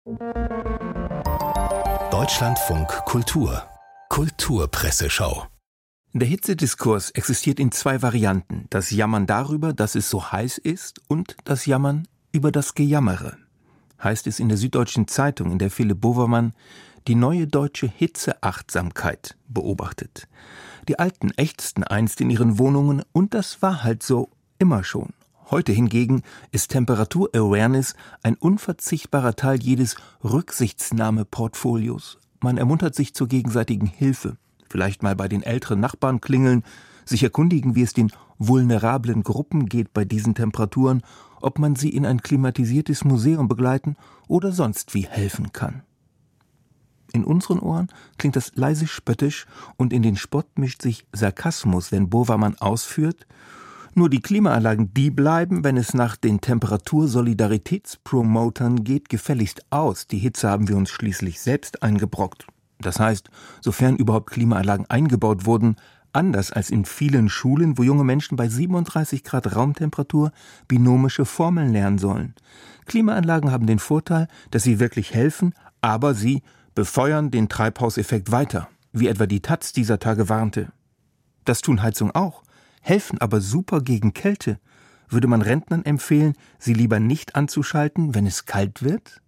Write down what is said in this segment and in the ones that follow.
Deutschlandfunk Kultur Kulturpresseschau. Der Hitzediskurs existiert in zwei Varianten: das Jammern darüber, dass es so heiß ist, und das Jammern über das Gejammere. Heißt es in der Süddeutschen Zeitung, in der Philipp Bovermann die neue deutsche Hitzeachtsamkeit beobachtet. Die Alten ächzten einst in ihren Wohnungen, und das war halt so immer schon. Heute hingegen ist Temperatur-Awareness ein unverzichtbarer Teil jedes Rücksichtsnahme-Portfolios. Man ermuntert sich zur gegenseitigen Hilfe. Vielleicht mal bei den älteren Nachbarn klingeln, sich erkundigen, wie es den vulnerablen Gruppen geht bei diesen Temperaturen, ob man sie in ein klimatisiertes Museum begleiten oder sonst wie helfen kann. In unseren Ohren klingt das leise spöttisch, und in den Spott mischt sich Sarkasmus, wenn Bovermann ausführt: Nur die Klimaanlagen, die bleiben, wenn es nach den Temperatursolidaritätspromotern geht, gefälligst aus. Die Hitze haben wir uns schließlich selbst eingebrockt. Das heißt, sofern überhaupt Klimaanlagen eingebaut wurden, anders als in vielen Schulen, wo junge Menschen bei 37 Grad Raumtemperatur binomische Formeln lernen sollen. Klimaanlagen haben den Vorteil, dass sie wirklich helfen, aber sie befeuern den Treibhauseffekt weiter, wie etwa die taz dieser Tage warnte. Das tun Heizungen auch, helfen aber super gegen Kälte. Würde man Rentnern empfehlen, sie lieber nicht anzuschalten, wenn es kalt wird?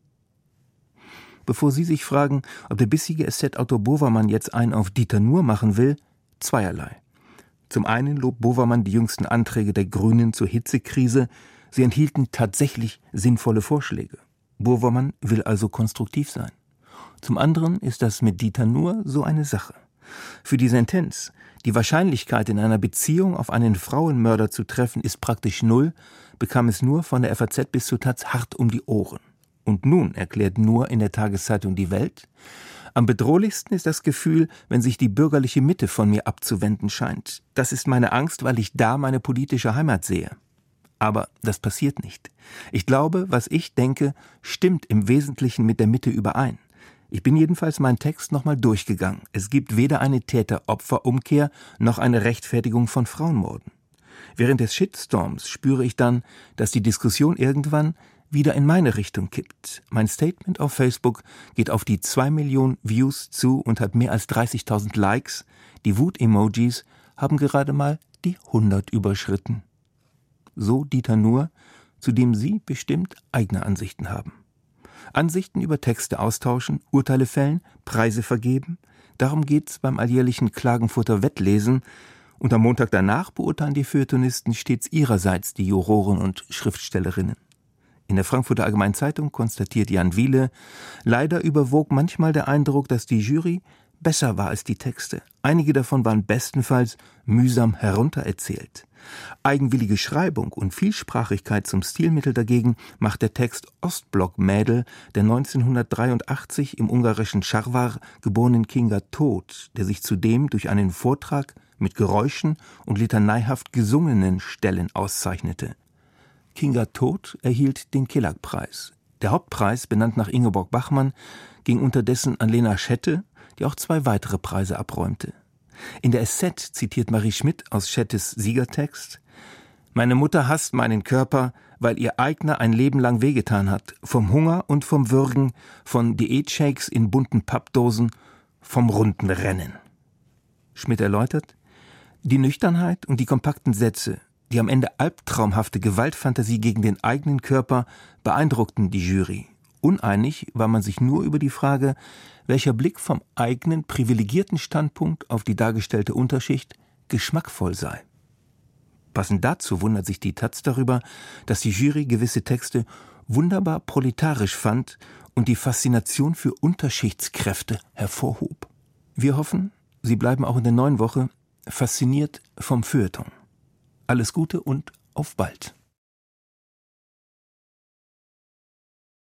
Bevor Sie sich fragen, ob der bissige Ästhet-Autor Bovermann jetzt einen auf Dieter Nuhr machen will, zweierlei. Zum einen lobt Bovermann die jüngsten Anträge der Grünen zur Hitzekrise. Sie enthielten tatsächlich sinnvolle Vorschläge. Bovermann will also konstruktiv sein. Zum anderen ist das mit Dieter Nuhr so eine Sache. Für die Sentenz, die Wahrscheinlichkeit, in einer Beziehung auf einen Frauenmörder zu treffen, ist praktisch null, bekam es Nuhr von der FAZ bis zur taz hart um die Ohren. Und nun erklärt Nuhr in der Tageszeitung Die Welt: Am bedrohlichsten ist das Gefühl, wenn sich die bürgerliche Mitte von mir abzuwenden scheint. Das ist meine Angst, weil ich da meine politische Heimat sehe. Aber das passiert nicht. Ich glaube, was ich denke, stimmt im Wesentlichen mit der Mitte überein. Ich bin jedenfalls meinen Text nochmal durchgegangen. Es gibt weder eine Täter-Opfer-Umkehr noch eine Rechtfertigung von Frauenmorden. Während des Shitstorms spüre ich dann, dass die Diskussion irgendwann wieder in meine Richtung kippt. Mein Statement auf Facebook geht auf die 2 Millionen Views zu und hat mehr als 30.000 Likes. Die Wut-Emojis haben gerade mal die 100 überschritten. So Dieter Nuhr, zu dem Sie bestimmt eigene Ansichten haben. Ansichten über Texte austauschen, Urteile fällen, Preise vergeben. Darum geht's beim alljährlichen Klagenfurter Wettlesen. Und am Montag danach beurteilen die Feuilletonisten stets ihrerseits die Juroren und Schriftstellerinnen. In der Frankfurter Allgemeinen Zeitung konstatiert Jan Wiele: Leider überwog manchmal der Eindruck, dass die Jury besser war als die Texte. Einige davon waren bestenfalls mühsam heruntererzählt. Eigenwillige Schreibung und Vielsprachigkeit zum Stilmittel dagegen macht der Text Ostblock-Mädel der 1983 im ungarischen Charvar geborenen Kinga Tóth, der sich zudem durch einen Vortrag mit Geräuschen und litaneihaft gesungenen Stellen auszeichnete. Kinga Tóth erhielt den Kelag-Preis. Der Hauptpreis, benannt nach Ingeborg Bachmann, ging unterdessen an Lena Schette, die auch 2 weitere Preise abräumte. In der SZ zitiert Marie Schmidt aus Schettes Siegertext: Meine Mutter hasst meinen Körper, weil ihr Eigner ein Leben lang wehgetan hat. Vom Hunger und vom Würgen, von Diätshakes in bunten Pappdosen, vom runden Rennen. Schmidt erläutert: Die Nüchternheit und die kompakten Sätze, die am Ende albtraumhafte Gewaltfantasie gegen den eigenen Körper, beeindruckten die Jury. Uneinig war man sich nur über die Frage, welcher Blick vom eigenen privilegierten Standpunkt auf die dargestellte Unterschicht geschmackvoll sei. Passend dazu wundert sich die taz darüber, dass die Jury gewisse Texte wunderbar proletarisch fand und die Faszination für Unterschichtskräfte hervorhob. Wir hoffen, Sie bleiben auch in der neuen Woche fasziniert vom Feuilleton. Alles Gute und auf bald.